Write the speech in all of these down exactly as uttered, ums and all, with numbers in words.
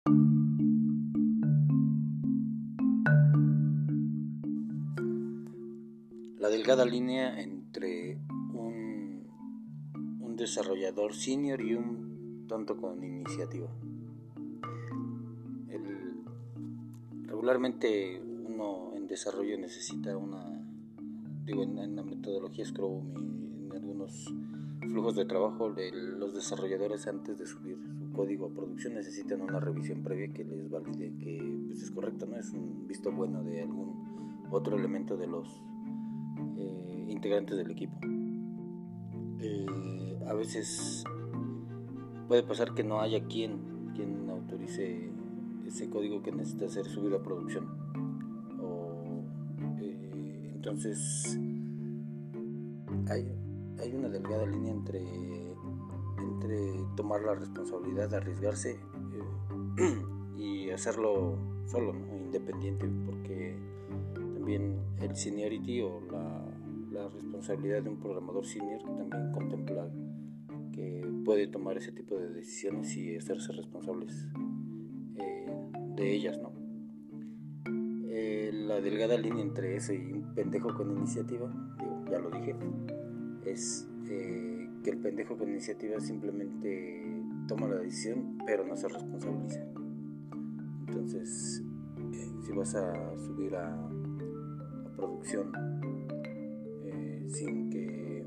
La delgada línea entre un, un desarrollador senior y un tonto con iniciativa. El, regularmente uno en desarrollo necesita una, digo en, en la metodología Scrum y en algunos flujos de trabajo, de los desarrolladores antes de subir su código a producción necesitan una revisión previa que les valide que pues, es correcto, no es un visto bueno de algún otro elemento de los eh, integrantes del equipo. Eh, a veces puede pasar que no haya quien, quien autorice ese código que necesita ser subido a producción. O, eh, entonces hay, hay una delgada línea entre, entre tomar la responsabilidad de arriesgarse eh, y hacerlo solo, ¿no? Independiente, porque también el seniority o la, la responsabilidad de un programador senior también contempla que puede tomar ese tipo de decisiones y hacerse responsables eh, de ellas, ¿no? Eh, la delgada línea entre eso y un pendejo con iniciativa, digo, ya lo dije, es eh, que el pendejo con iniciativa simplemente toma la decisión pero no se responsabiliza. Entonces, eh, si vas a subir a, a producción eh, sin que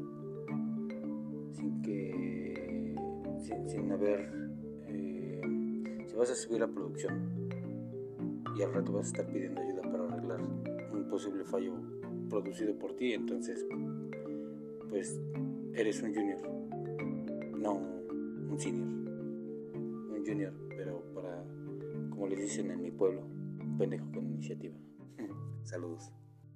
sin que sin, sin haber eh, si vas a subir a producción y al rato vas a estar pidiendo ayuda para arreglar un posible fallo producido por ti, entonces pues eres un junior, no un senior, un junior, pero para, como les dicen en mi pueblo, un pendejo con iniciativa. Saludos.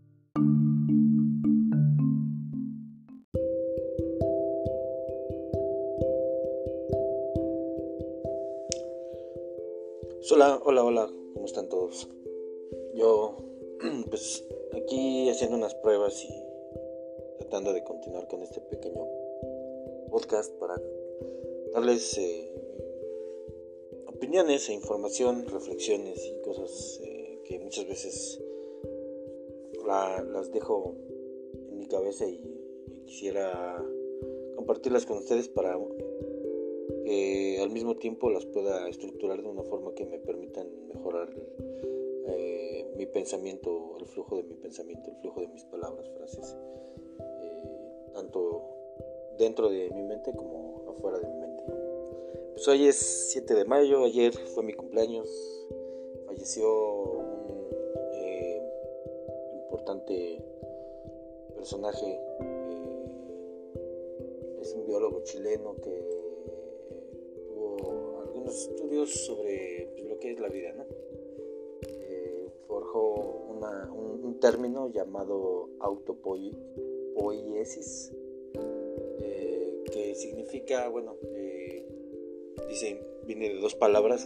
Hola, hola, hola, ¿cómo están todos? Yo, pues, aquí haciendo unas pruebas y tratando de continuar con este pequeño podcast para darles eh, opiniones e información, reflexiones y cosas eh, que muchas veces la, las dejo en mi cabeza y, y quisiera compartirlas con ustedes para que al mismo tiempo las pueda estructurar de una forma que me permitan mejorar eh, mi pensamiento, el flujo de mi pensamiento, el flujo de mis palabras, frases, eh, tanto dentro de mi mente como afuera de mi mente. Pues hoy es siete de mayo, ayer fue mi cumpleaños, falleció un eh, importante personaje, eh, es un biólogo chileno que algunos estudios sobre pues, lo que es la vida, ¿no? Eh, forjó una, un, un término llamado autopoiesis, eh, que significa, bueno, eh, dice, viene de dos palabras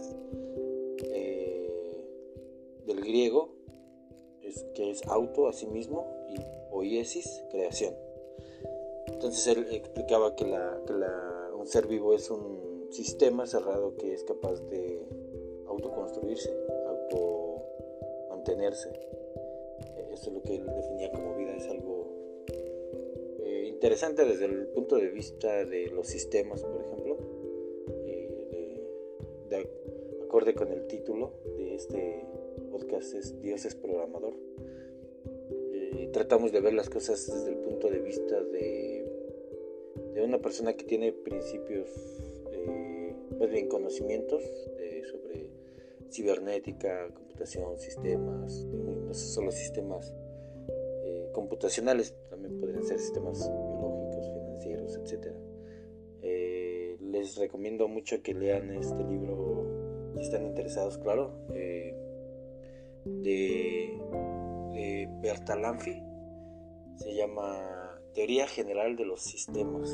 eh, del griego, es, que es auto, a sí mismo, y poiesis, creación. Entonces él explicaba que, la, que la, un ser vivo es un sistema cerrado que es capaz de autoconstruirse, automantenerse. Eso es lo que él definía como vida. Es algo eh, interesante desde el punto de vista de los sistemas, por ejemplo, eh, de, de acorde con el título de este podcast, es Dios es programador. Eh, tratamos de ver las cosas desde el punto de vista de, de una persona que tiene principios, más bien conocimientos eh, sobre cibernética, computación, sistemas, no solo sistemas eh, computacionales, también podrían ser sistemas biológicos, financieros, etcétera. Eh, les recomiendo mucho que lean este libro si están interesados, claro, eh, de, de Bertalanffy, se llama Teoría General de los Sistemas.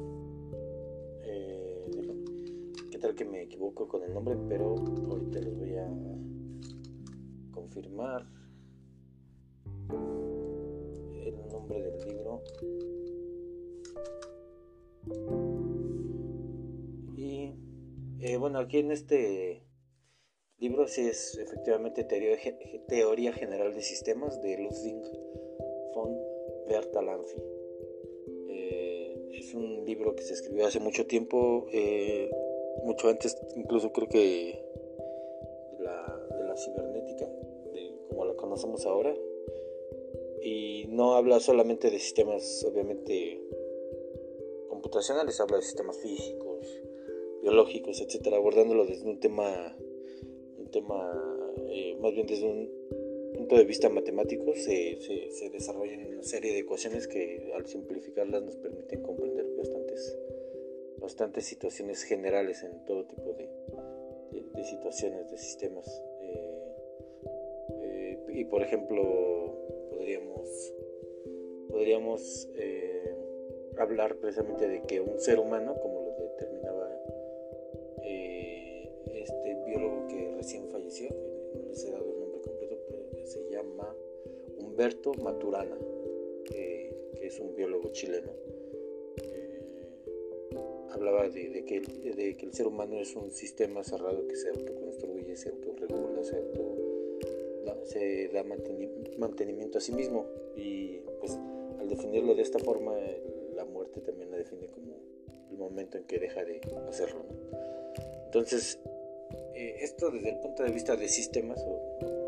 Tal que me equivoco con el nombre, pero ahorita les voy a confirmar el nombre del libro. Y eh, bueno, aquí en este libro sí es efectivamente Teoría, Teoría General de Sistemas de Ludwig von Bertalanffy. Eh, es un libro que se escribió hace mucho tiempo, eh, mucho antes incluso creo que de la, de la cibernética, de como la conocemos ahora, y no habla solamente de sistemas obviamente computacionales, habla de sistemas físicos, biológicos, etcétera, abordándolo desde un tema un tema eh, más bien desde un punto de vista matemático. Se, se, se desarrollan una serie de ecuaciones que al simplificarlas nos permiten comprender bastantes bastantes situaciones generales en todo tipo de, de, de situaciones, de sistemas, eh, eh, y por ejemplo podríamos podríamos eh, hablar precisamente de que un ser humano, como lo determinaba eh, este biólogo que recién falleció, no les he dado el nombre completo, pero se llama Humberto Maturana, eh, que es un biólogo chileno. Eh, hablaba de, de, que, de que el ser humano es un sistema cerrado que se autoconstruye, se autorregula, se, auto, da, se da mantenimiento a sí mismo, y pues al definirlo de esta forma, la muerte también la define como el momento en que deja de hacerlo, ¿no? Entonces, eh, esto desde el punto de vista de sistemas, o,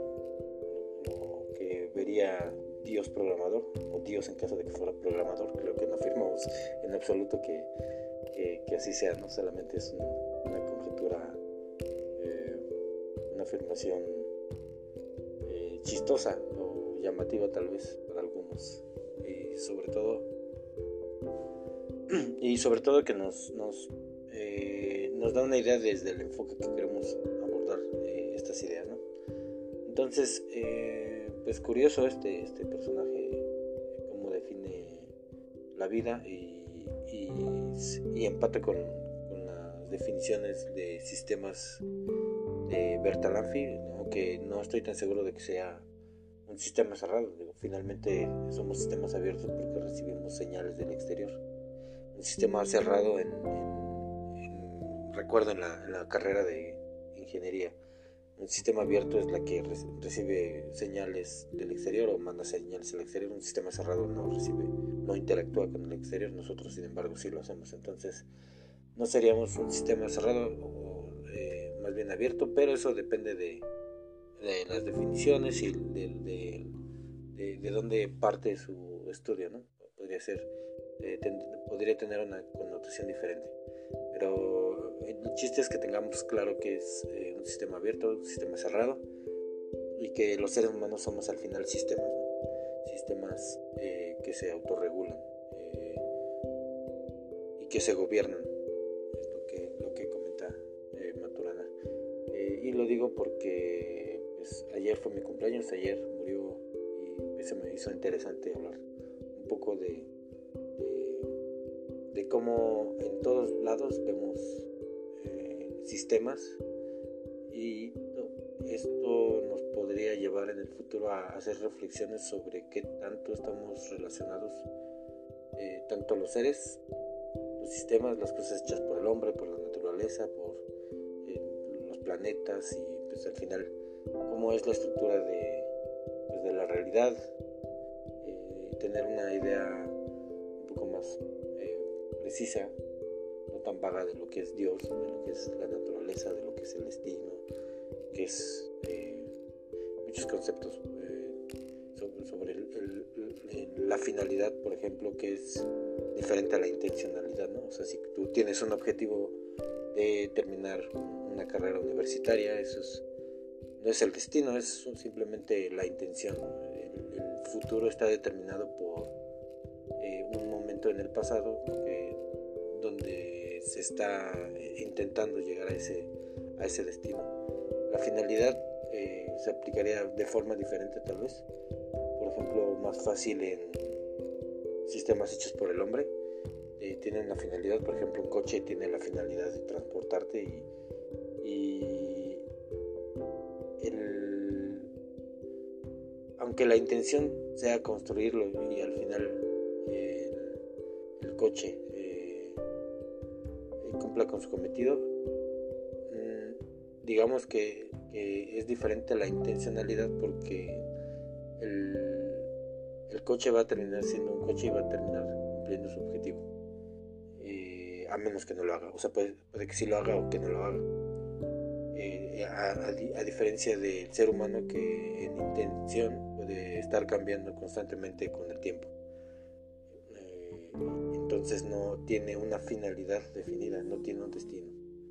o que vería Dios programador, o Dios en caso de que fuera programador, creo que no afirmamos en absoluto que, que, que así sea, no solamente es un, una conjetura, eh, una afirmación eh, chistosa o llamativa tal vez para algunos, y sobre todo y sobre todo que nos nos eh, nos da una idea desde el enfoque que queremos abordar eh, estas ideas, ¿no? Entonces, eh, pues curioso este este personaje, cómo define la vida, y, y, y empata con, con las definiciones de sistemas de Bertalanffy, aunque no estoy tan seguro de que sea un sistema cerrado. Digo, finalmente somos sistemas abiertos porque recibimos señales del exterior. Un sistema cerrado, en, en, en recuerdo en la, en la carrera de ingeniería, un sistema abierto es la que re- recibe señales del exterior o manda señales al exterior. Un sistema cerrado no recibe, no interactúa con el exterior. Nosotros, sin embargo, sí lo hacemos. Entonces, no seríamos un sistema cerrado, o eh, más bien abierto, pero eso depende de, de las definiciones y de, de, de, de dónde parte su estudio, ¿no? Podría ser, eh, ten, podría tener una connotación diferente, pero el chiste es que tengamos claro que es eh, un sistema abierto, un sistema cerrado, y que los seres humanos somos al final sistemas, ¿no? Sistemas eh, que se autorregulan eh, y que se gobiernan, es lo que, lo que comenta eh, Maturana. Eh, y lo digo porque pues, ayer fue mi cumpleaños, ayer murió, y pues, se me hizo interesante hablar un poco de, de, de cómo en todos lados vemos eh, sistemas, y esto nos podría llevar en el futuro a hacer reflexiones sobre qué tanto estamos relacionados, eh, tanto los seres, los sistemas, las cosas hechas por el hombre, por la naturaleza, por eh, los planetas, y pues al final cómo es la estructura de, pues, de la realidad, eh, tener una idea un poco más eh, precisa, no tan vaga, de lo que es Dios, de lo que es la naturaleza, de lo que es el destino, que es eh, muchos conceptos eh, sobre, sobre el, el, el, la finalidad, por ejemplo, que es diferente a la intencionalidad, ¿no? O sea, si tú tienes un objetivo de terminar una carrera universitaria, eso es, no es el destino, es simplemente la intención. El, el futuro está determinado por eh, un momento en el pasado eh, donde se está intentando llegar a ese, a ese destino. La finalidad eh, se aplicaría de forma diferente tal vez, por ejemplo, más fácil en sistemas hechos por el hombre. Eh, tienen la finalidad, por ejemplo, un coche tiene la finalidad de transportarte, y, y el, aunque la intención sea construirlo y al final eh, el, el coche eh, cumpla con su cometido, mmm, digamos que, eh, es diferente a la intencionalidad, porque el, el coche va a terminar siendo un coche y va a terminar cumpliendo su objetivo, eh, a menos que no lo haga. O sea, puede, puede que sí lo haga o que no lo haga. Eh, a, a, a diferencia del ser humano, que en intención puede estar cambiando constantemente con el tiempo. Eh, entonces no tiene una finalidad definida, no tiene un destino.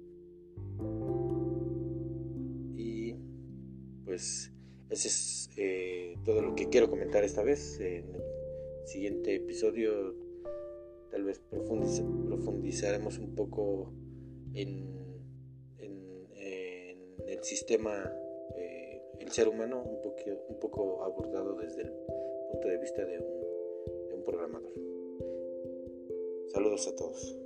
Y pues ese es eh, todo lo que quiero comentar esta vez. En el siguiente episodio tal vez profundiz- profundizaremos un poco en, en, en el sistema, eh, el ser humano, un poco, un poco abordado desde el punto de vista de un, de un programador. Saludos a todos.